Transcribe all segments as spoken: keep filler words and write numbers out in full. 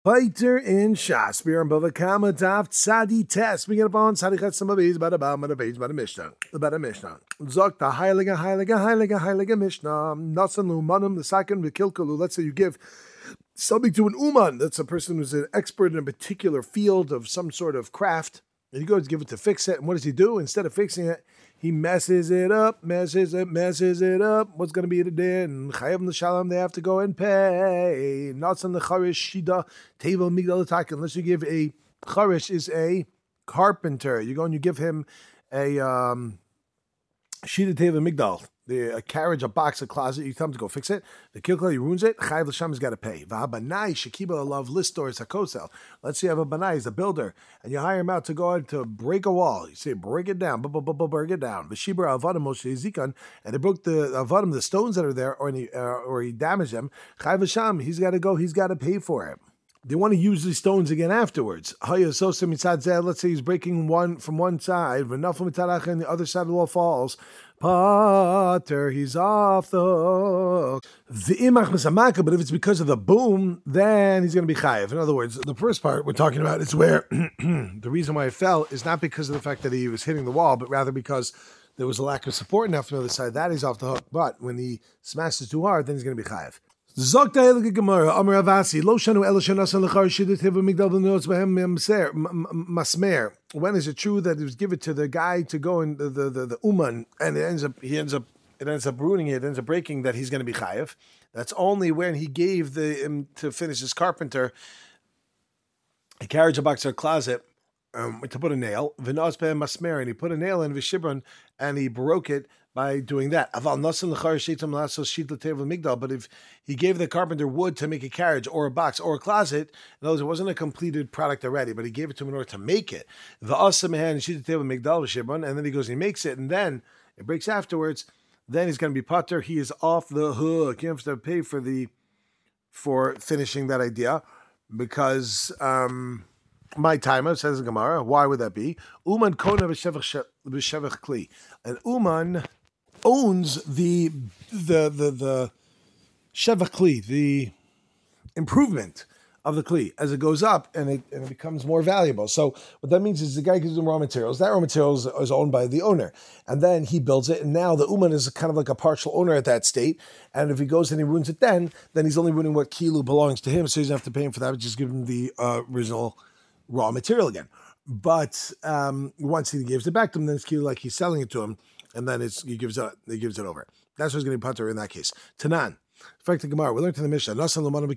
Fighter in Shas, Mir and Bava Kama Daf Tzadi Test. We get upon Tzadi Chet Samabiz, Bada Bam, Bada Page, Bada Mishnah. Bada Mishnah. Zok the Heilige, Heilige, Heilige, Heilige Mishnah. Nasan Lumanim, the second, Vikilkalu. Let's say you give something to an Uman. That's a person who's an expert in a particular field of some sort of craft. And you go to give it to fix it. And what does he do? Instead of fixing it, he messes it up, messes it, messes it up. What's going to be the din? Chayav l'shalom, they have to go and pay. Not on the charish shida tevel migdal attack unless you give a charish is a carpenter. You go and you give him a um, shida tevel migdal. The, a carriage, a box, a closet, you tell him to go fix it. The kilkla, he ruins it. Chayav l'sham has got to pay. V'habanai shekiba alav listor is a kosel. Let's say you have a banai, he's a builder, and you hire him out to go out to break a wall. You say, break it down, break it down. V'shibra avadim moshe zikan, and they broke the avadim, the stones that are there, or he, uh, or he damaged them. Chayav l'sham, he's got to go, he's got to pay for it. They want to use these stones again afterwards. Let's say he's breaking one from one side, and the other side of the wall falls. Pater, he's off the hook. But if it's because of the boom, then he's going to be chayiv. In other words, the first part we're talking about is where the reason why it fell is not because of the fact that he was hitting the wall, but rather because there was a lack of support enough from the other side. That he's off the hook. But when he smashes too hard, then he's going to be chayiv. Zok Elige Gemara, Amar Avasi, Lo Shanu El Shanasan Lechar Shidat Hiva Migdal V'Noz Behem Masmer. When is it true that it was given to the guy to go in the the, the, the Uman, and it ends up he ends up it ends up ruining it, it ends up breaking that he's going to be chayiv? That's only when he gave the him to finish his carpenter a carriage, a box, or a closet. Um, to put a nail, V'Noz Behem Masmer, and he put a nail in V'Shibron, and he broke it by doing that. But if he gave the carpenter wood to make a carriage or a box or a closet, in other words, it wasn't a completed product already, but he gave it to him in order to make it. And then he goes, he makes it, and then it breaks afterwards, then he's going to be pater. He is off the hook. You have to pay for the for finishing that idea, because um, my timer says in Gemara, why would that be? Uman kona b'shevach kli. And Uman owns the the the the shevach kli, the improvement of the kli as it goes up and it, and it becomes more valuable. So what that means is the guy gives him raw materials. That raw materials is owned by the owner, and then he builds it. And now the Uman is kind of like a partial owner at that state. And if he goes and he ruins it, then then he's only ruining what kilu belongs to him. So he doesn't have to pay him for that. But just give him the uh, original raw material again. But um, once he gives it back to him, then it's kilu like he's selling it to him. And then it's, he gives it he gives it over. That's what's going to be pater in that case. Tanan. In fact, the Gemara, we learned in the Mishnah. If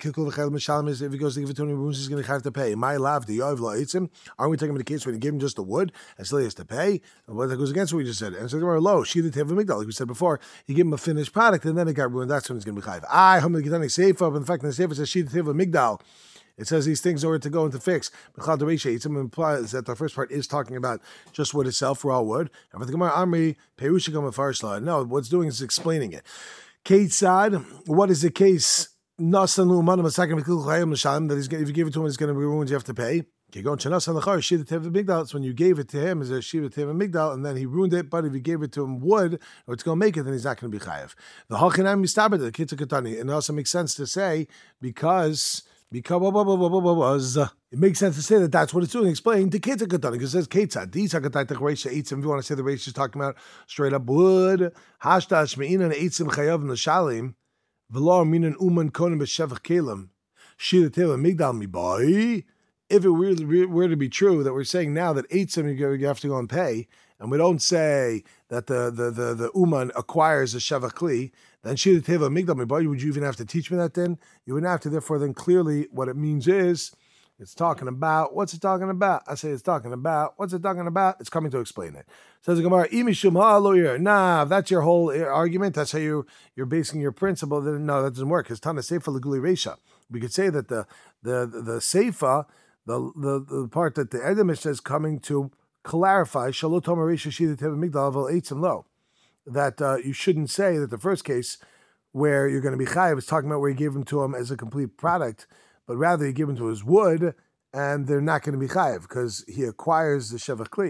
he goes to give it to him, he's going to have to pay. My lav, the Yoav la eats him. Aren't we talking about the case when he gave him just the wood and still he has to pay? And what that goes against what we just said. And so the Gemara, low, she did have a migdal. Like we said before, he gave him a finished product and then it got ruined. That's when he's going to be chayiv. I, Hamid Gitani Seifa, but in fact, in the Seifa says she did have a migdal. It says these things in order to go into fix. B'chal Dereisha, it implies that the first part is talking about just wood itself, raw wood. And for the Gemara, Amri, Perushikam Farsla. No, what's doing is explaining it. Kate said, what is the case? Nasanu Manam Sakim Chayim L'Shalom, that he's, if you give it to him, it's going to be ruined, you have to pay. That's when you gave it to him as a Shiva Teva Migdal, and then he ruined it. But if you gave it to him wood, or it's going to make it, then he's not going to be chayiv. The Halchanam Mistabed, the Kitzur Katani. And it also makes sense to say, because Because it makes sense to say that that's what it's doing. Explain the Ketzah Katani, because it says Ketzah. These Hakatai Reisha Eitzim. If you want to say the Reisha is talking about straight up wood, Hashtash Me'inan Eitzim Chayav Nashalim, V'lo Minan Uman Konim B'Shevach Kelim, Shira Teva Migdal Mibai. If it were, were to be true that we're saying now that Eitzim you have to go and pay, and we don't say that the the the, the Uman acquires a Shevach Kli, then Shira Teva Migdal Mibai, would you even have to teach me that then? You wouldn't have to. Therefore, then clearly what it means is, it's talking about, what's it talking about? I say it's talking about, what's it talking about? It's coming to explain it. Says the Gemara, Imishum ha-lawyer. Nah, if that's your whole argument, that's how you, you're basing your principle, then no, that doesn't work. Because Tana Seifa Leguli Reisha. We could say that the the the, the Seifa, the, the the part that the Edemish is coming to clarify, Shalotom Reisha Shida Teva Migdal Aval Eitz and Lo, that uh, you shouldn't say that the first case where you're going to be chayiv is talking about where you gave him to him as a complete product, but rather you give him to his wood, and they're not going to be chayiv because he acquires the shevach kli.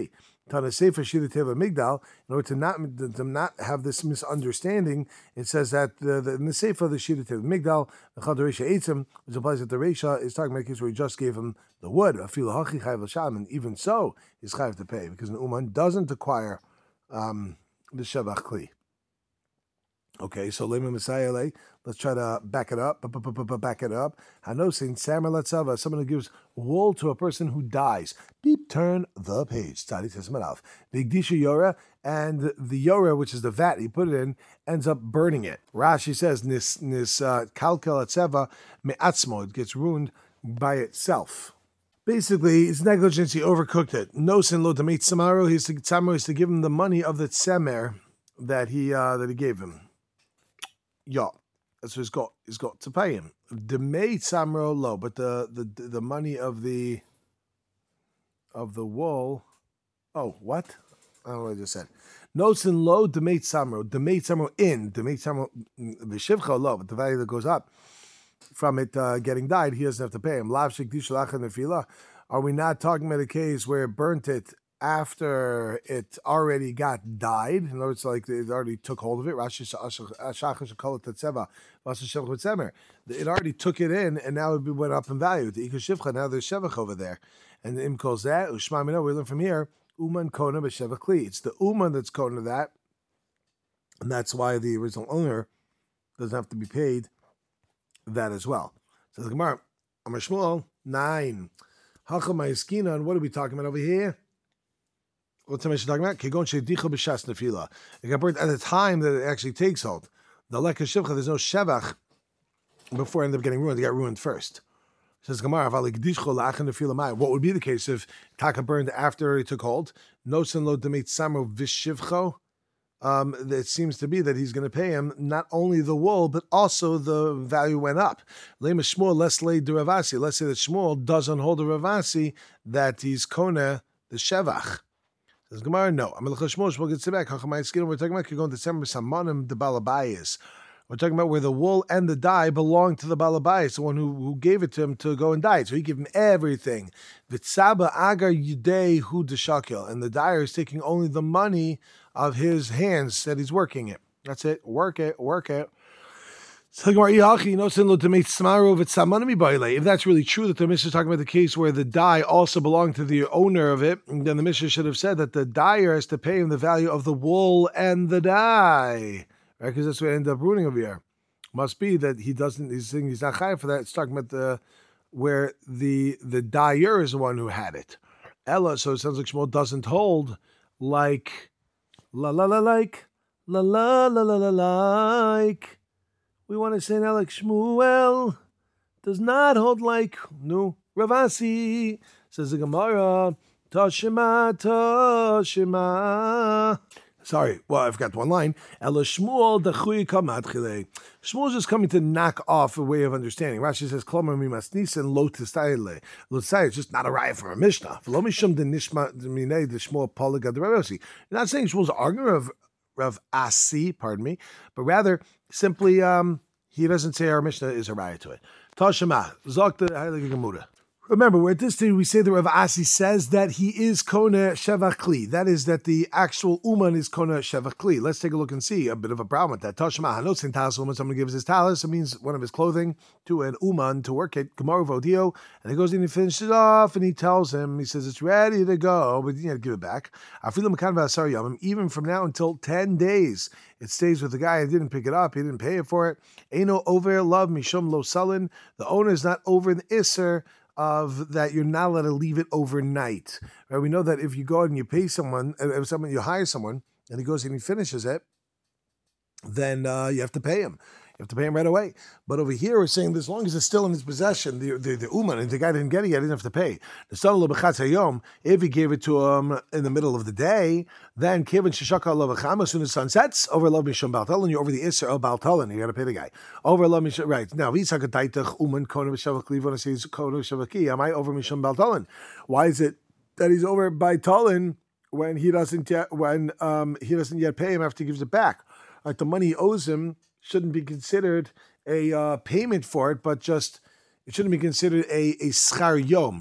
Tana Sefer Shira Teva Migdal, in order to not to not have this misunderstanding, it says that uh, the, in the Sefer of the Shira Teva Migdal, the Chad Reisha Eitzim, which implies that the Reisha is talking about a case where he just gave him the wood, and even so, he's chayav to pay, because an Uman doesn't acquire um, the Shevach Kli. Okay, so Lema Messiah, let's try to back it up. Back it up. Hanosin Samar Latzava, someone who gives wool to a person who dies. Beep, turn the page. Tzadi Tesmanalf. Big Disha Yora, and the Yora, which is the vat he put it in, ends up burning it. Rashi says, Nis Nis Kalkel Atzeva Me'atzmo, it gets ruined by itself. Basically, it's negligence, he overcooked it. No sin lo dameit samaro, he's to Tzamro is to give him the money of the tzemer that he uh, that he gave him. Yeah, so he's got he's got to pay him. The made samro low, but the, the the money of the of the wool. Oh, what? I don't know what I just said. Notes in low, the made samro, the made samro in, the made samro v'shivcha low, but the value that goes up from it uh, getting dyed, he doesn't have to pay him. Lav shekdish lachan nefila. Are we not talking about a case where it burnt it after it already got dyed? In other words, like it already took hold of it. It already took it in, and now it went up in value. Now there's shevach over there, and im calls that ushma mina. We learn from here uman kona b'shevach kli. It's the uman that's kona that, and that's why the original owner doesn't have to be paid that as well. So the Gemara, Amar Shmuel nine. Hacham ma'askinan. What are we talking about over here? What's the Mishnah talking about? Kegon shedicha b'shas nefila. It got burnt at the time that it actually takes hold. The lekha shivcha, there's no shevach before it ended up getting ruined. It got ruined first. Says Gemara, what would be the case if taka burned after it took hold? No sin lo demeit samro v'shivcho. Um, it seems to be that he's going to pay him not only the wool, but also the value went up. Lema Shmuel, let's lay the Ravasi. Let's say that Shmuel doesn't hold the Ravasi, that he's kona the shevach. Says Gemara, no. I'm going to Shmuel, Shmuel gets it back. We're talking about you're going to December Samanim the Balabayas. We're talking about where the wool and the dye belong to the Balabayas, the one who, who gave it to him to go and dye it. So he gave him everything. Vitsaba agar yidei hu deshakil. And the dyer is taking only the money of his hands that he's working it. That's it. Work it, work it. If that's really true that the Mishnah is talking about the case where the dye also belonged to the owner of it, then the Mishnah should have said that the dyer has to pay him the value of the wool and the dye. Right? Because that's what ended up ruining over here. Must be that he doesn't, he's saying he's not chayav for that. It's talking about the where the the dyer is the one who had it. Ella, so it sounds like Shmuel doesn't hold like la la la like la la la la la like. We want to say now like Shmuel does not hold like no Ravasi. Says the Gemara, Toshima, Toshima. Sorry, well, I've got one line. Ela Shmuel dachui kamadchile. Shmuel is just coming to knock off a way of understanding. Rashi says, "Klomer mimasnisen lo tistayile." Lo tistayile is just not a riot for a mishnah. V'lo mishum de nishma minei de Shmuel poligad Ravasi. You're not saying Shmuel's arguing of Rav Asi, pardon me, but rather simply um, he doesn't say our mishnah is a riot to it. Tashema zok the heilige Gemara. Remember, we're at this stage, we say that Rav Asi says that he is Kona Shevach Kli. That is, that the actual Uman is Kona Shevach Kli. Let's take a look and see a bit of a problem with that. Tashma Hanotzin Talis Uman, someone gives his talis, it means one of his clothing, to an Uman to work it, Gemara Vodio, and he goes in and finishes it off, and he tells him, he says, it's ready to go, but you have to give it back. Even from now until ten days, it stays with the guy who didn't pick it up, he didn't pay it for it. Aino over love Mishum Lo Sullen. The owner is not over the Isser of that you're not allowed to leave it overnight. Right? We know that if you go out and you pay someone, if someone you hire someone and he goes and he finishes it, then uh, you have to pay him. You have to pay him right away. But over here, we're saying as long as it's still in his possession, the the, the Uman, and the guy didn't get it yet, he didn't have to pay. The son of Hayom, if he gave it to him in the middle of the day, then Kevin Shishaka Lavacham, as soon as sun sets, over Love Mishum Baltalan, you're over the Isser El Baltalan, you got to pay the guy. Over Love Mishum, right. Now, Visakataitach Uman Kona Shavakli, when I say Kona Shavaki, am I over Mishum Baltalan? Why is it that he's over by Talin when he doesn't yet, when um, he doesn't yet pay him after he gives it back? Like the money he owes him shouldn't be considered a uh, payment for it, but just, it shouldn't be considered a, a schar yom,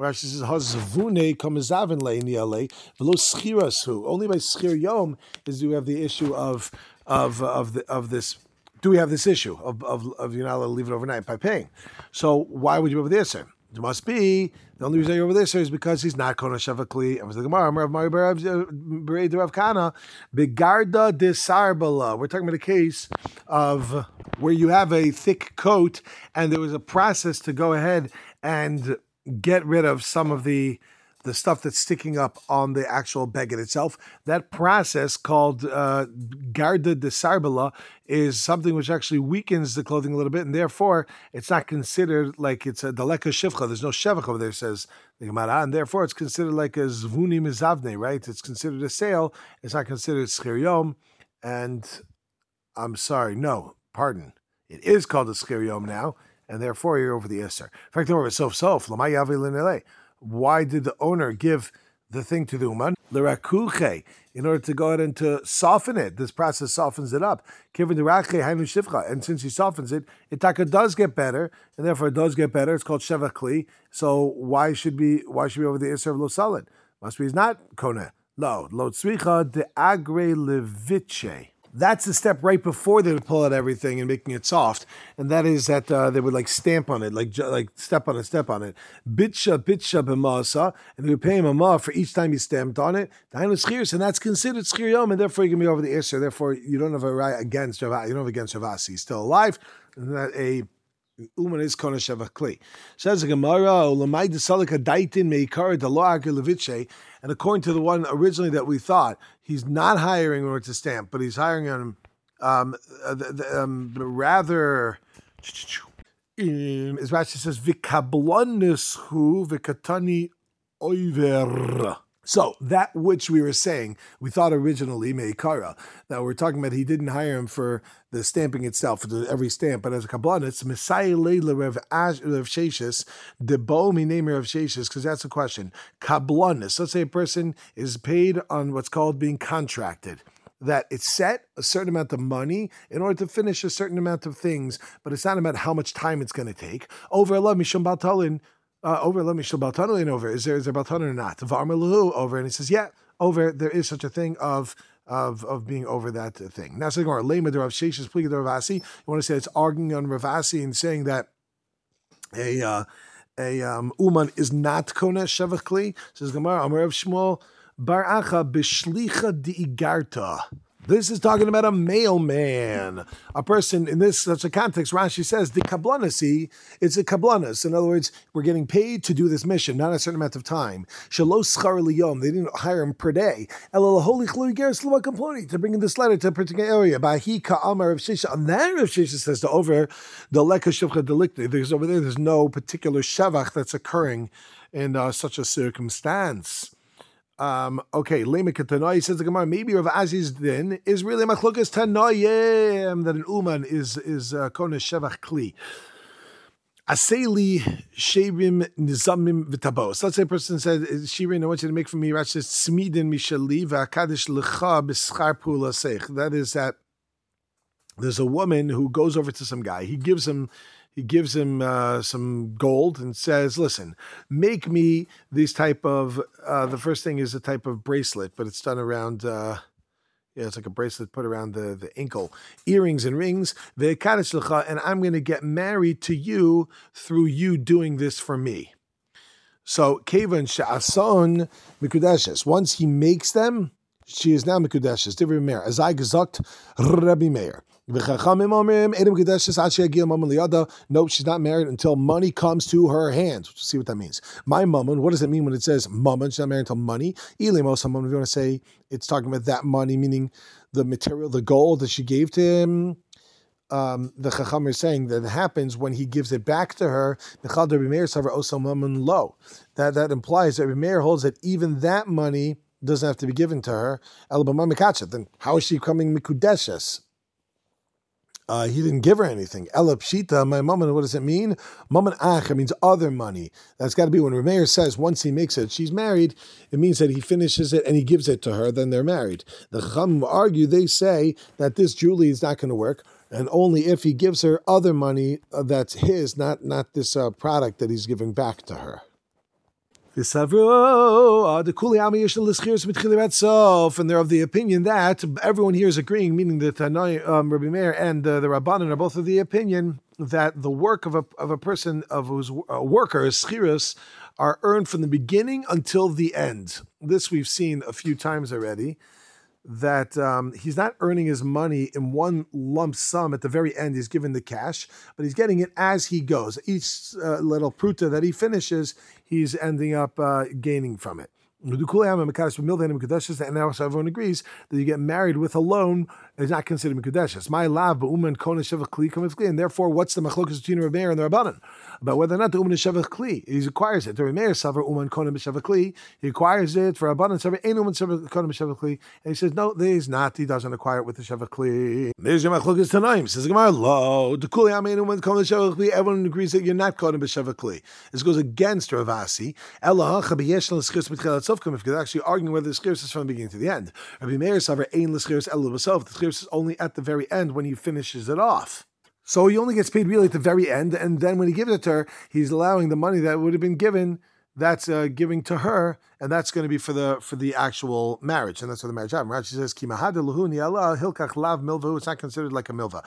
Rashi says, "Hazvune kamizavin le'iniale v'lo schirasu." Only by schir yom is do we have the issue of of of the of this. Do we have this issue of of, of you're not allowed to leave it overnight by paying? So why would you be over there, sir? It must be the only reason you're over there, sir, is because he's not kona shavakli. And was the Gemara, Rav Mari Bered Rav Kana, begarda de sarbala. We're talking about a case of where you have a thick coat, and there was a process to go ahead and get rid of some of the the stuff that's sticking up on the actual beged itself. That process called uh, garda de sarbala is something which actually weakens the clothing a little bit, and therefore it's not considered like it's a daleka shivcha. There's no shevach over there, says the Gemara, and therefore it's considered like a zvuni mizavne, right? It's considered a sale. It's not considered schir yom, and I'm sorry, no, pardon. It is called a schir yom now, and therefore you're over the Isser. In fact, over sof sof, lamay yavi linele. Why did the owner give the thing to the uman? L'rakuche, in order to go ahead and to soften it. This process softens it up. Kivin d'rache hainu shivcha, and since he softens it, it taka does get better, and therefore it does get better. It's called sheva kli. So why should be why should be over the Isser of lo salad? Must be he's not kone. Lo lo tzricha de agre leviche. That's the step right before they would pull out everything and making it soft, and that is that uh, they would like stamp on it, like like step on it, step on it. Bitsha bitsha b'masa, and they would pay him a ma for each time he stamped on it. And that's considered schir yom, and therefore you can be over the Isser. Therefore, you don't have a right against Javasi. You don't have against Javasi. He's still alive, and that a Uman is kona shavakli. Says the Gemara, "Olamai desalika daitin meikar daloag leviche." And according to the one originally that we thought, he's not hiring in order to stamp, but he's hiring on um, uh, the, the, um, rather. As Rashi says, "V'kablanis hu v'katani oiver." So that which we were saying, we thought originally meikara, that we're talking about he didn't hire him for the stamping itself, for every stamp, but as a kabbalah, it's Messiah Leila Rev Sheshis, the bo mi name Rev Sheshis, because that's the question. Kabbalah, let's say a person is paid on what's called being contracted. That it's set a certain amount of money in order to finish a certain amount of things, but it's not about how much time it's going to take. Over Allah Mishum Baltalin. Uh, over, let me show Baltanin over. Is there is there Baltanin or not? Varmalahu over, and he says, yeah, over. There is such a thing of of of being over that thing. Now, so Rav Sheshis Pliga Ravasi. You want to say it's arguing on Ravasi and saying that a uh, a um, uman is not kona shavachli. Says Gemara, Amar Rav Shmuel Bar Acha b'shlicha diigarta. This is talking about a mailman, a person in this such a context. Rashi says the kablanasi, it's a kablanas. In other words, we're getting paid to do this mission, not a certain amount of time. Shalos schar liyom, they didn't hire him per day. Elol holy geras comploni to bring in this letter to a particular area. Bahi ka'amar of Shisha, and then Rav Shisha says to over the leka shivcha delikti. There's over there. There's no particular shavach that's occurring in uh, such a circumstance. Um, okay, Lema Katanoi says the Gemara, maybe Rav Azi's din is really Machlokas Tanoyim, that an Uman is is uh, Kona Shevach Kli. Aseli Shebim Nizamim Vitabos. Let's say a person said, Shirin, I want you to make for me Rashi says Smidin Mishali V'Akadish Lecha B'Schar Pula Sech. That is that there's a woman who goes over to some guy. He gives him He gives him uh, some gold and says, listen, make me this type of, uh, the first thing is a type of bracelet, but it's done around, uh, yeah, it's like a bracelet put around the, the ankle, earrings and rings, and I'm going to get married to you through you doing this for me. So, Kevan Sha'ason Mikudeshes, once he makes them, she is now Mikudeshes, Divri Meir, as I gesagt, Rabbi Meir. No, she's not married until money comes to her hands. We'll see what that means. My mammon, what does it mean when it says mammon? She's not married until money. Ilimo, someone, if you want to say it's talking about that money, meaning the material, the gold that she gave to him. Um, the Chacham is saying that it happens when he gives it back to her. That that implies that Rabbi Meir holds that even that money doesn't have to be given to her. Then how is she coming mikudeshes? Uh, he didn't give her anything. Ela pshita, my mammon, what does it mean? Mammon ach, means other money. That's got to be when Rameir says once he makes it, she's married, it means that he finishes it and he gives it to her, then they're married. The Chacham argue, they say that this Julie is not going to work, and only if he gives her other money uh, that's his, not, not this uh, product that he's giving back to her. V'savro the kuli ami yesh l'schiros mitchili batsof, and they're of the opinion that everyone here is agreeing, meaning that Tanai, um, Rabbi Meir and uh, the Rabbanan are both of the opinion that the work of a of a person of whose uh, worker schiros are earned from the beginning until the end. This we've seen a few times already. That um, he's not earning his money in one lump sum at the very end. He's given the cash, but he's getting it as he goes. Each uh, little pruta that he finishes, he's ending up uh, gaining from it. And now everyone agrees that you get married with a loan is not considered mikudeshes. My lav ba'uman kona shevach kli kamif kli, and therefore, what's the machlokas between Rabbi Meir and the Rabbanan about whether or not the uman is shevach kli? He acquires it. The Rabbi Meir savar uman kona b'shevach kli. He acquires it for Rabbanan savar ein uman kona b'shevach kli, and he says no, there is not. He doesn't acquire it with the shevach kli. There's your machlokas tanaim. Says the Gemara, lo the kuli amein uman kona b'shevach kli. Everyone agrees that you're not kona b'shevach kli. This goes against Ravasi. Ella chabiyesh l'schirus mitchilat sof kamif. Because actually arguing whether the schirus is from the beginning to the end. Rabbi Meir savar ein l'schirus elu b'sof. The schirus is only at the very end when he finishes it off. So he only gets paid really at the very end, and then when he gives it to her, he's allowing the money that would have been given, that's uh, giving to her, and that's going to be for the for the actual marriage, and that's what the marriage happened. Rashi says, "Ki mahad luhuni Allah hilkach lav milva." It's not considered like a milva.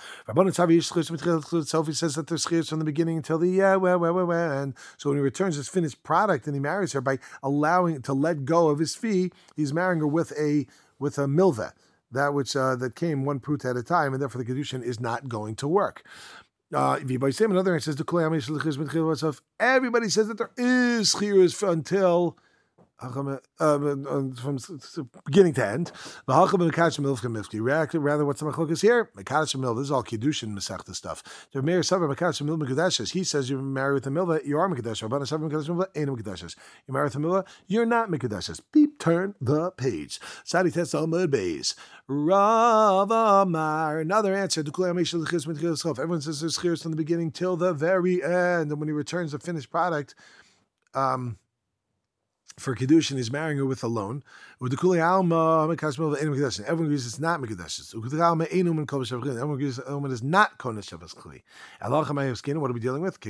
So he says that there's schiyus from the beginning until the yeah, well, well, well, well, and so when he returns his finished product and he marries her by allowing to let go of his fee, he's marrying her with a with a milva. That which uh, that came one prut at a time, and therefore the kedushin is not going to work. Uh, another answer says the everybody says that there is chiyus until uh, from beginning to end. Rather, what's the machlokas here? This is all kiddushin mesechta stuff. The Meir savar mekadosh milva mekudeshes. He says you marry with a milva, you are mekadosh. Rabbanan savar mekadosh milva, ain't mekudeshes. You marry with a milva, you're not mekudeshes. Beep, turn the page. Sadi tes amud beis. Rav Amar. Another answer. Everyone says there's chiyus from the beginning till the very end, and when he returns the finished product, um. for Kedushin, he's marrying her with a loan. With the Kuli Alma, everyone agrees it's not Mekudeshes. Everyone agrees the woman is not Konesh Shavas Kli. What are we dealing with?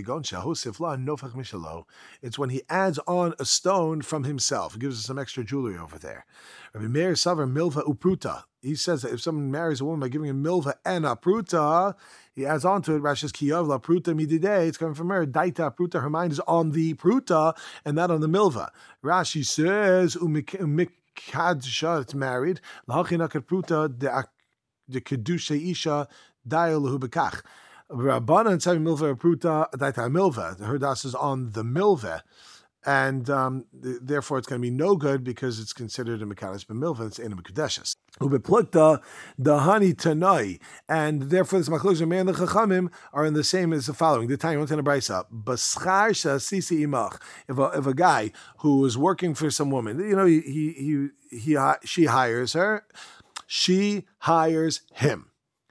It's when he adds on a stone from himself. He gives us some extra jewelry over there. Rabbi Meir Savar Milva Upruta. He says that if someone marries a woman by giving a milva and a pruta, he adds on to it, Rashi's kiyav la pruta mididei, it's coming from her, daita pruta, her mind is on the pruta and not on the milva. Rashi says, umikadsha, it's married, lahachinakat pruta, de kedusha isha, dayalahu bekach. Rabbanan tzavim milva pruta, daita milva, her das is on the milva. And um, th- therefore, it's going to be no good because it's considered a mekadosh b'milva. It's in a mekudeshes. Ubeplukta dahani tanai, and therefore, this machlokes of man the chachamim are in the same as the following. The time, what's in a brisa? B'schar sisi imach. If a if a guy who is working for some woman, you know, he he he, he she hires her, she hires him,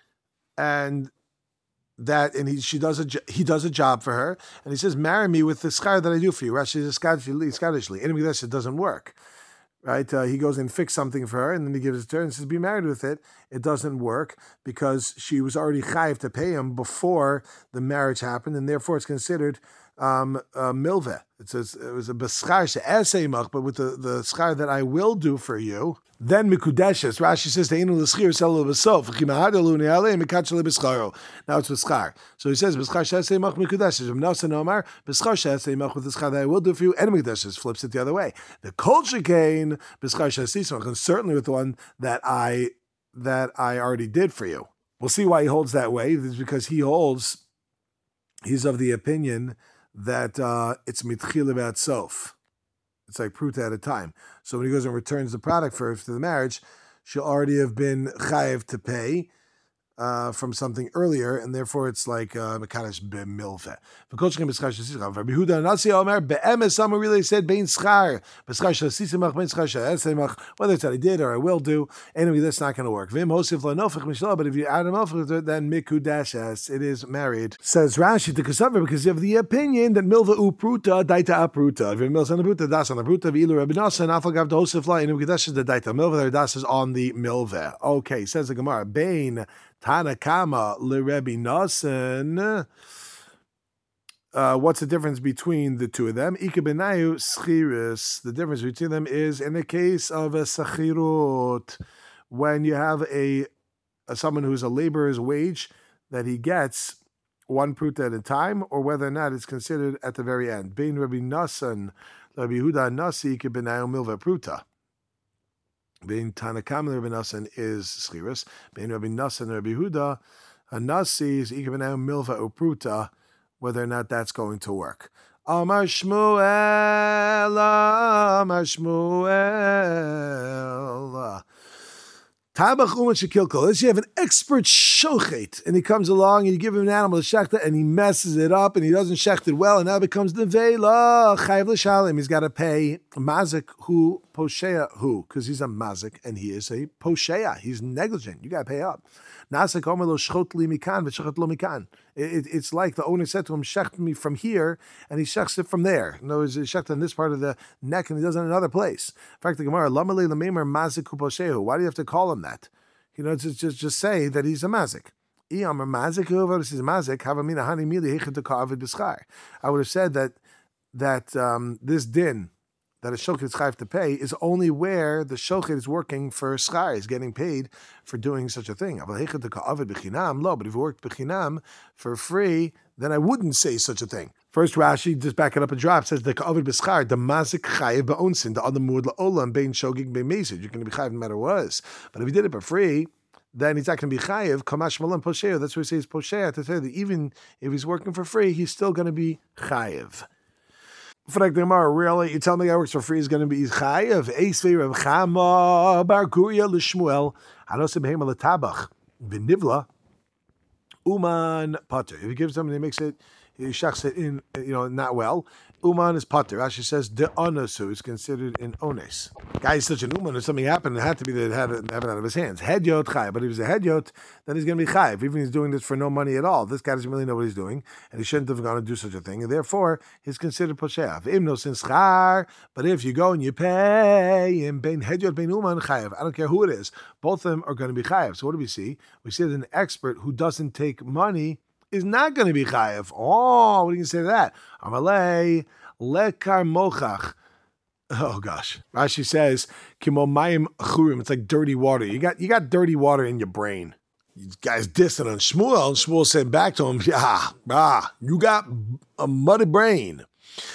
and. That and he she does a he does a job for her, and he says, "Marry me with the schar that I do for you." Rashi says, "Scottishly, enemy this it doesn't work." Right? Uh, he goes and fix something for her, and then he gives it to her and says, "Be married with it." It doesn't work because she was already chayiv to pay him before the marriage happened, and therefore it's considered um, uh, milveh. It says it was a beschar she'eseimach, but with the the schar that I will do for you. Then mikudeshes. Rashi says teinu l'schir selu b'sof. Chimahadalu ne'alei mikachale b'scharo. Now it's b'schar. So he says b'schar she'eseimach mikudeshes. V'mnasa nomar b'schar she'eseimach with the schar that I will do for you. And mikudeshes flips it the other way. The kol shekain b'schar she'eseimach, and certainly with the one that I that I already did for you. We'll see why he holds that way. It's because he holds. He's of the opinion that uh, it's mitchila b'atsof. It's like pruta at a time. So when he goes and returns the product for to the marriage, she'll already have been chayiv to pay uh, from something earlier, and therefore it's like mekadosh b'milveh. Rabbi Yehuda Nasi Omer be'emes. Someone really said bein schar b'schar shasisimach bein schar she'esemach. Whether it's that I did or I will do, anyway, that's not going to work. Vim hosif lanofich mishlah. But if you add a nofich to it, then mikudeshes, it is married. Says Rashi to Kasavar because you have the opinion that milva upruta daita apruta. If you're milva on the pruta, das on the pruta. V'ilu Rabbi Nasa nafagav to hosif la inu mikudeshes the daita milva. Their das is on the milva. Okay, says the Gemara bein Tanakama le Rebbe Nasan. Uh, what's the difference between the two of them? Ika benayu schiris. The difference between them is in the case of a sachirut, when you have a, a someone who's a laborer's wage that he gets one pruta at a time, or whether or not it's considered at the very end. Bein Rabbi Nassan, Rabbi Yehuda Nasi ika benayu milva pruta. Bein Tanakam Rabbi Nassan is schiris. Bein Rabbi Nassan Rabbi Yehuda Nasi is ika benayu milva upruta. Whether or not that's going to work. Amar Shmuel, Amar Shmuel. Tabach umat shekilkol. Let's say you have an expert shochet, and he comes along and you give him an animal to shechta, and he messes it up, and he doesn't shecht it well, and now it becomes nevela chayv l'shalim. He's got to pay mazik hu poshea hu, because he's a mazik and he is a poshea. He's negligent. You got to pay up. Nasik omer lo shchot li mikan v'shechet lo mikan. It's like the owner said to him, shecht me from here, and he shechts it from there. In other words, he shecht on this part of the neck, and he does it in another place. In fact, the Gemara, lama le l'meimer mazik hu poshehu. Why do you have to call him that? You know, just just, just say that he's a mazik. I would have said that that um, this din that a shochet is chayav to pay is only where the shochet is working for schar, is getting paid for doing such a thing. But if it worked b'chinam for free, then I wouldn't say such a thing. First Rashi, just back it up a drop, says the ka'avid b'schar, the mazik chayav ba'onsin, the other mud la'olam, bein shogig bein mesid. You're going to be chayav no matter what it is. But if he did it for free, then he's not going to be chayiv, kamash malam poshea. That's what he says poshea, to say that even if he's working for free, he's still going to be chayiv. Really, you tell me guy works for free is going to be chayiv? Eisvei Rav Chama bar Guria l'Shmuel hanoseh behema l'tabach v'nivla uman pater. If he gives them and he makes it, he shachs it in, you know, not well. Uman is pater. Rashi says de onosu is considered an ones. Guy is such an uman. If something happened, it had to be that it had it, have it out of his hands. Head yot chayiv. But if he's a head yot, then he's going to be chayiv. Even if he's doing this for no money at all. This guy doesn't really know what he's doing, and he shouldn't have gone to do such a thing. And therefore, he's considered posheah. Imno sin schar. But if you go and you pay, and bein head yot bein uman chayiv. I don't care who it is. Both of them are going to be chayiv. So what do we see? We see that an expert who doesn't take money is not going to be chayiv. Oh, what do you say to that? Amalei lekar mochach. Oh gosh, Rashi says kimo mayim churim. It's like dirty water. You got you got dirty water in your brain. These guys dissing on Shmuel, and Shmuel said back to him, "Yeah, ah, you got a muddy brain."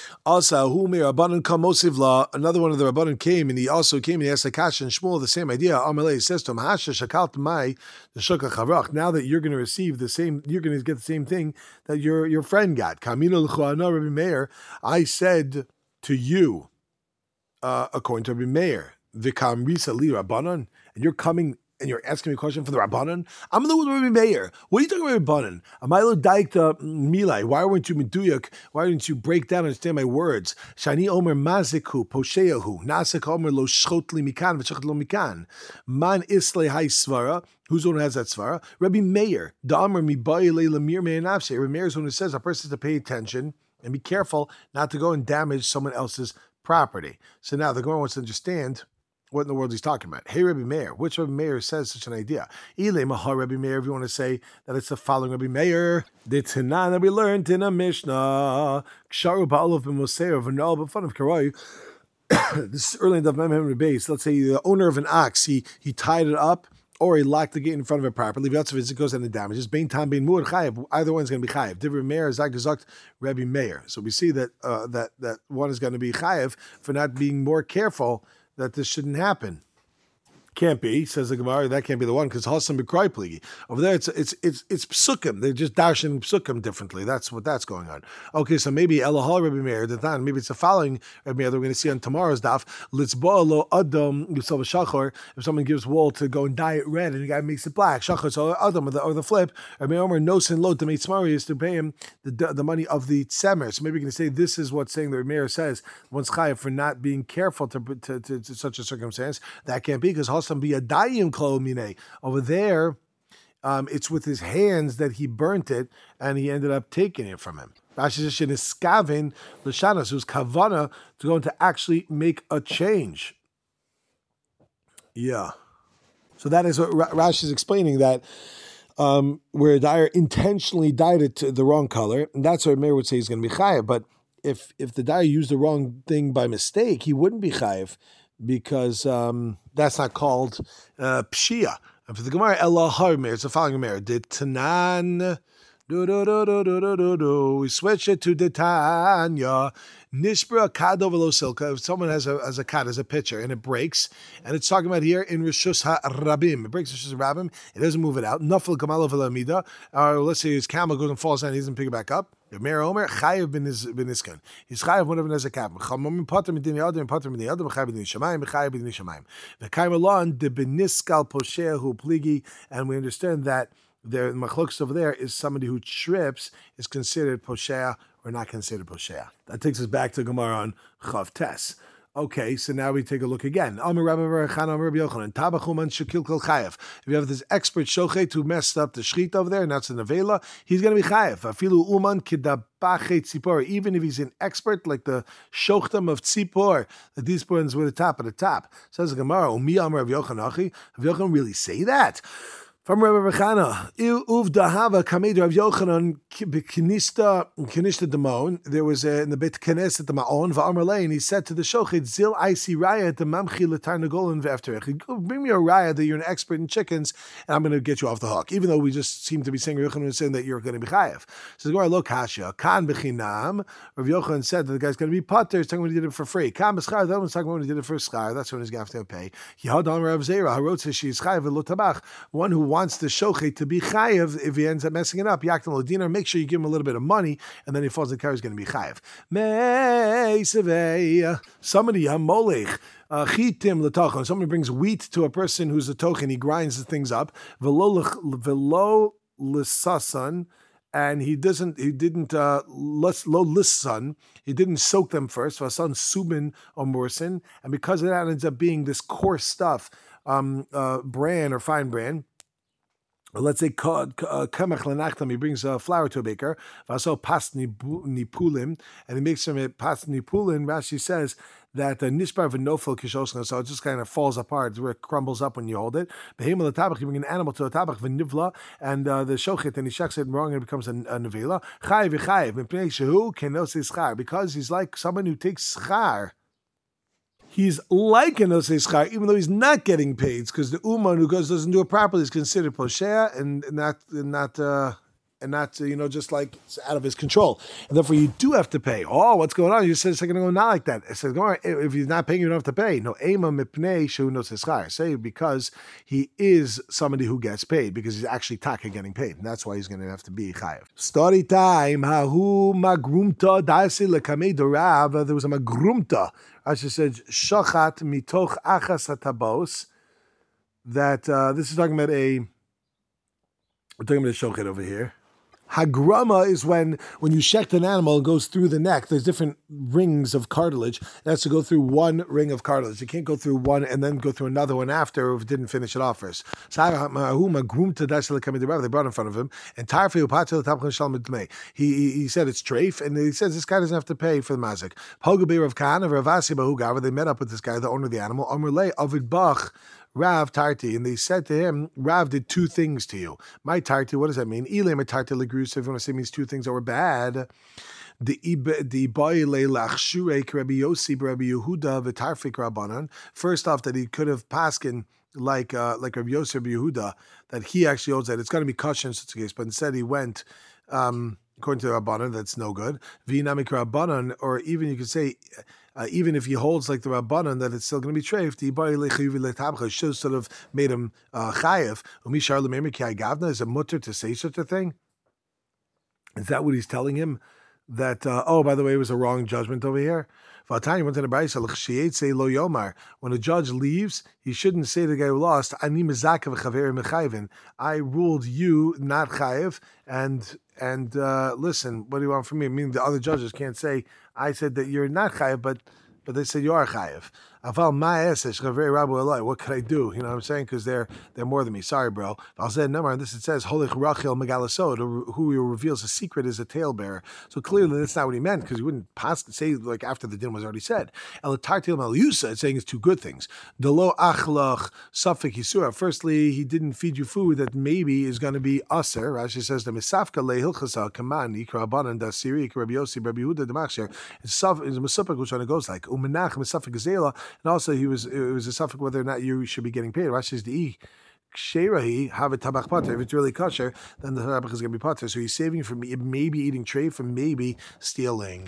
Also, who may Rabbanan come mosivla? Another one of the Rabbanan came, and he also came and he asked Akash and Shmuel the same idea. Amalei says to him, "Hasha shakalt mai the shukah chavach." Now that you're going to receive the same, you're going to get the same thing that your your friend got. Kamino l'chuana Rabbi Meir. I said to you, uh, according to Rabbi Meir, v'kam risa li Rabbanan, and you're coming. And you're asking me a question for the Rabbanan? I'm the Rabbi Meir. What are you talking about, Rabbanan? Amaylo daikta milai. Why weren't you meduyak? Why didn't you break down and understand my words? Shani omer maziku posheyahu. Nasik omer lo shchotli mikan v'shachat lo mikan. Man isle hai svara. Who's the one who has that svara? Rabbi Meir. Da'amar mi ba'ilei lamir me'anavse. Rabbi Meir is the one who says a person has to pay attention and be careful not to go and damage someone else's property. So now the Gemara wants to understand what in the world he's talking about. Hey, Rabbi Meir. Which Rabbi Meir says such an idea? Ile Mahar Rabbi Meir, if you want to say that it's the following Rabbi Meir. The Tanan that we learned in a Mishnah. Ksharu ba'alav b'moseir v'nal b'fun of Karai. This is early in the Mem base. Let's say the owner of an ox, he he tied it up, or he locked the gate in front of it properly. It goes and it damages. Bein tam bein muad chayiv. Either one's going to be chayiv. Rabbi Meir is gesagt Rabbi Meir. So we see that uh, that that one is going to be chayiv for not being more careful that this shouldn't happen. Can't be, says the Gemara. That can't be the one because Hasan b'Krai pligi. Over there, it's it's it's it's psukim. They're just dashing psukim differently. That's what that's going on. Okay, so maybe Elahal Rabbi Meir. That maybe it's the following Rabbi Meir that we're going to see on tomorrow's daf. Litzba lo adam yusov shachar. If someone gives wool to go and dye it red and the guy makes it black, shachar so adam or the, or the flip. Rabbi Omer no sin lo to make smari is to pay him the the money of the tzemer. So maybe we're going to say this is what's saying the Rabbi Meir says one's chayav for not being careful to to, to to such a circumstance. That can't be because Hasan be a dayim klo mine. Over there, um, it's with his hands that he burnt it, and he ended up taking it from him. Rashi says is skavin l'shanas, who's kavana to go to actually make a change. Yeah. So that is what Rashi is explaining, that um, where a dyer intentionally dyed it to the wrong color, and that's what Meir would say he's going to be chayiv. But if if the dyer used the wrong thing by mistake, he wouldn't be chayiv because um, that's not called uh, pshia. And for the Gemara, Ella Harmeir, it's the following Gemara. Did Tanan. Do, do, do, do, do, do, do, do. We switch it to the Tanya. Nishbra kado velo silka. If someone has a as a cat as a pitcher and it breaks, and it's talking about here in Rishus HaRabim, it breaks Rishus HaRabim, it doesn't move it out. Nafal kamalo v'lamida. Or let's say his camel goes and falls down, he doesn't pick it back up. Meir Omer chayiv ben iskan. He's chayiv whenever there's a cap. Chamomim pater midin yadam, pater midin yadam, chayiv midin shamayim, chayiv midin shamayim. The kaim alon de beniskal poshehu pligi, and we understand that the machlokes over there is somebody who trips is considered poshea or not considered poshea. That takes us back to Gemara on Chav Tes. Okay, so now we take a look again. If you have this expert shochet who messed up the shchit over there, and that's an avela, he's going to be chayev. Even if he's an expert like the shochtam of tzipor, the these ones were the top of the top. Says the Gemara, Umi Amar Rav Yochanan, Rav Yochanan really say that? From Rabbi Bechana, Uv Dahava Kamed Rav Yochanan Kinista Kinista Demon. There was a, in the Beit Knesset the Ma'on Va'amar Lei, and he said to the Shochet, Zil I see Raya the Mamchi L'Tarnagolin V'Efterech. Bring me a Raya that you're an expert in chickens, and I'm going to get you off the hook. Even though we just seem to be saying Rav Yochanan is saying that you're going to be chayev. So go look Hasha Kan Bechinam. Rav Yochanan said that the guy's going to be potter. He's talking about he did it for free. Kan B'Schar. That one's talking about when he did it for schar. That's when he's going to have to pay. Yihad Rav Zera Harot says she's chayev Lo Tabach. One who wants the shochet to be chayev, if he ends up messing it up, yaktan l'dinar, make sure you give him a little bit of money, and then he falls in the car, he's going to be chayev. Mei sevei, somebody hamolech, chitim l'tochen, somebody brings wheat to a person who's a tochen, he grinds the things up, velo l'sasan, and he doesn't, he didn't, uh, lo lissan, he didn't soak them first, vasan subin or morsin, and because of that, it ends up being this coarse stuff, um, uh, bran or fine bran. Let's say kamach lenachtam, he brings a flour to a baker. Vaso pas nipulim, and he makes some pas nipulim. Rashi says that nishbar v'nofel kishosna, so it just kind of falls apart, where it crumbles up when you hold it. Behema l'tabach, you bring an animal to a tabach v'nivla, and uh, the shochet, and he shucks it wrong, and it becomes a, a nevela. Chayiv v'chayiv mipnei shehu kenos schar, because he's like someone who takes schar. He's like an osei schar, even though he's not getting paid, because the uman who goes doesn't do it properly is considered poshea and not and not uh, and not uh, you know just like it's out of his control, and therefore you do have to pay. Oh, what's going on? You said it's going to go not like that. It says, if he's not paying, you don't have to pay. No, ema mipnei shehu nosei schar. Say because he is somebody who gets paid, because he's actually taka getting paid, and that's why he's going to have to be chayev. Story time. Hahu magrumta daisi lekamei dorav. There was a magrumta. As she said, shachat mitoch achas hatabos. That uh, this is talking about a. We're talking about a shochet over here. Hagrama is when when you shech an animal, it goes through the neck. There's different rings of cartilage. It has to go through one ring of cartilage. You can't go through one and then go through another one after if it didn't finish it off first. So they brought in front of him, and he he, he said it's treif, and he says this guy doesn't have to pay for the mazik. They met up with this guy, the owner of the animal. Rav Tarti, and they said to him, Rav did two things to you. My Tarti, what does that mean? Ilim Tarti Legrus, if you want to say means two things that were bad. The the Boile Lachshure Rabbi Yossi Rabbi Yehuda V'Tarfik Rabbanan. First off, that he could have paskin like uh, like Rabbi Yossi Rabbi Yehuda, that he actually owns that. It's going to be kosher in such a case, but instead he went um, according to the Rabbanan, that's no good. V'Namik Rabbanan, or even you could say, Uh, even if he holds like the Rabbanan that it's still going to be treif, the should sort of made him uh, chayev. Is it mutter to say such a thing? Is that what he's telling him? That uh, oh, by the way, it was a wrong judgment over here. When a judge leaves, he shouldn't say to the guy who lost, I ruled you not chayev, and and uh, listen, what do you want from me? I mean, the other judges can't say, I said that you're not chayev, but but they said you are chayev. Aval ma'esesh chavei rabu elai. What could I do? You know what I'm saying? Because they're they're more than me. Sorry, bro. I'll say number. This it says holich rachel megalasod, who reveals a secret is a talebearer. So clearly that's not what he meant, because he wouldn't pass say like after the din was already said. Elatartil malyusa, it's saying it's two good things. Delo achlach safek yisura. Firstly, he didn't feed you food that maybe is going to be aser. Rashi says the misafka lehilchasa kaman ikra abanan dasiri ikra Rabbi Yossi Rabbi Yehuda Demachsher. It's a misafek which one it goes like umenach misafek gazela, and also he was it was a suffix whether or not you should be getting paid. Rashi says the e. Sherahi have a tabach pater. If it's really kosher, then the tabach is going to be pater. So he's saving from maybe eating trade from maybe stealing.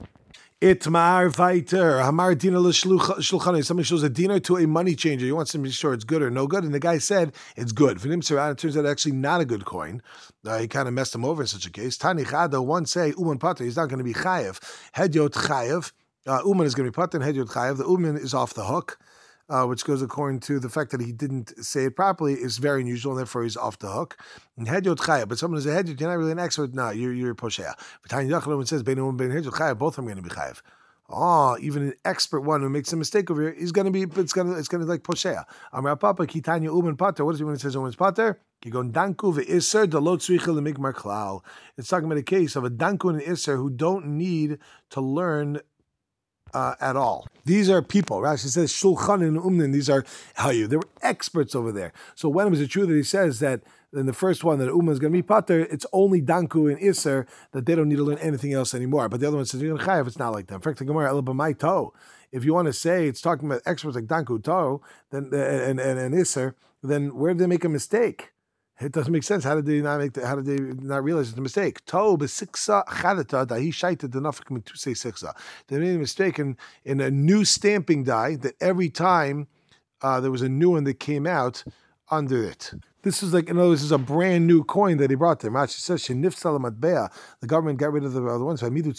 Itmar Viter, Hamar Dina Shulchani. Somebody shows a dinar to a money changer. He wants to be sure it's good or no good. And the guy said it's good. For him, it turns out actually not a good coin. Uh, he kind of messed him over in such a case. Tani Chada, one say, Uman Pater, he's not going to be chayev. Hedyot chayev. Uh, Uman is going to be Pater, and Hedyot chayev. The Uman is off the hook. Uh, which goes according to the fact that he didn't say it properly, is very unusual, and therefore he's off the hook. And hedyot chayav, but someone who's a hedyot, you're not really an expert. No, you're you're a poshea. But Tanya Yachalom says bein uman bein hedyot chayav, both of them are going to be chayav. Oh, even an expert one who makes a mistake over here, he's going to be, it's going to, it's going to like poshea. Amar Papa kitanya uman pater. What does he when it says uman's pater? You go danku ve'iser dalot tzricha lemigmar klal. It's talking about a case of a danku and an iser who don't need to learn Uh, at all. These are people. Rashi says Shulchan and Umnin. These are Hayu. They were experts over there. So when was it true that he says that in the first one that Umma is going to be Pater, it's only Danku and Isser that they don't need to learn anything else anymore. But the other one says you're going to Chayav. It's not like that. In fact, the Gemara Elabamai To. If you want to say it's talking about experts like Danku To, then and and, and Isser, then where did they make a mistake? It doesn't make sense. How did they not make? The, how did they not realize it's a mistake? To besiksa chadata dahi shaited the nafik to say siksa. They made a mistake in, in a new stamping die that every time uh, there was a new one that came out under it. This is like, in other words, this is a brand new coin that he brought them. Rashi says, the government got rid of the other ones. They weren't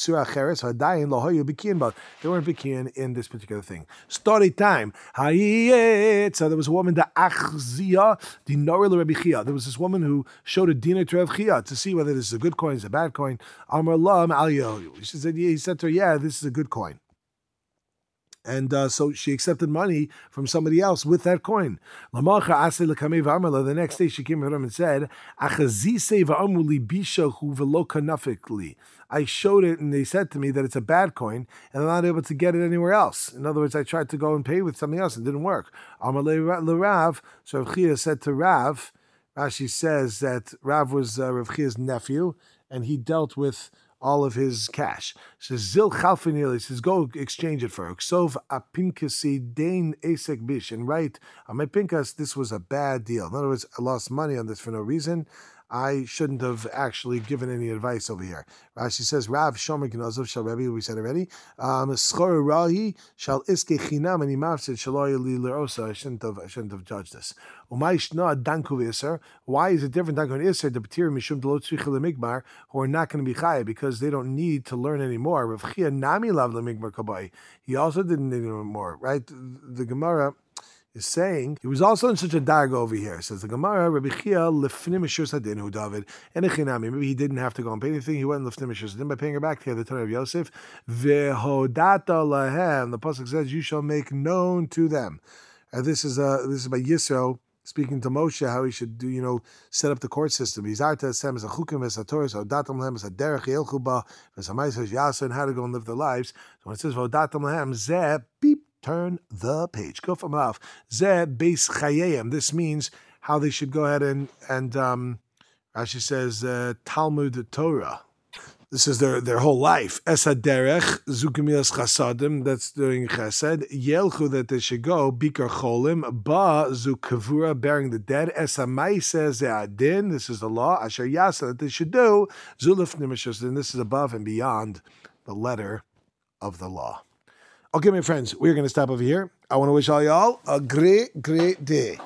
bikian in this particular thing. Story time. So there was a woman, the Achzia, there was this woman who showed a dinar to Rav Chia to see whether this is a good coin, it's a bad coin. Amar Lam Al Yehoyu. She said, yeah, he said to her, yeah, this is a good coin. And uh, so she accepted money from somebody else with that coin. The next day she came to him and said, I showed it and they said to me that it's a bad coin and I'm not able to get it anywhere else. In other words, I tried to go and pay with something else and it didn't work. So Rav Chia said to Rav, Rashi says that Rav was uh, Rav Chia's nephew and he dealt with all of his cash. Says Zil Chalfinil, he says, go exchange it for Ksov Apinkasi Dain Asek Bish, and write on my Pinkas, this was a bad deal. In other words, I lost money on this for no reason. I shouldn't have actually given any advice over here. Rashi says, Rav Shomer Gnozov Shal Rebbe, we said already. Schor Rahi Shal Iske Chinam and Imavsid Shaloy Li Lerosa. I shouldn't have I shouldn't have judged this. Umayshna Danku Iser. Why is it different Danku and Iser? The Patir Mishum Delot Tzricha Lemigmar, who are not going to be Chaya because they don't need to learn anymore. Rav Chia Nami Lav Lemigmar Kabai. He also didn't need anymore, right? The Gemara is saying he was also in such a darg over here. Says the Gemara, Rabbi Chia lefnim mishur sadin hu David and echinami. Maybe he didn't have to go and pay anything. He went and lefnim mishur sadin by paying her back to the Torah of Yosef. Vehodata lahem. The pasuk says, "You shall make known to them." And this is uh this is by Yisro speaking to Moshe how he should do, you know, set up the court system. He's arta sem as a chukim as a Torah, hodatam lahem as a derech yelchuba as a ma'aser yasa, and how to go and live their lives. So when it says hodatam lahem zeh beep. Turn the page. Go from off. Zeh beis chayayim. This means how they should go ahead and and um, Rashi says uh, Talmud Torah. This is their their whole life. Esa derech zukimilas chasadim. That's doing chesed. Yelchu, that they should go. Bikar cholim ba zukavura, burying the dead. Esa ma'aseh ze'adin. This is the law. Asher yasa, that they should do. Zulif nimishus. And this is above and beyond the letter of the law. Okay, my friends, we're going to stop over here. I want to wish all y'all a great, great day.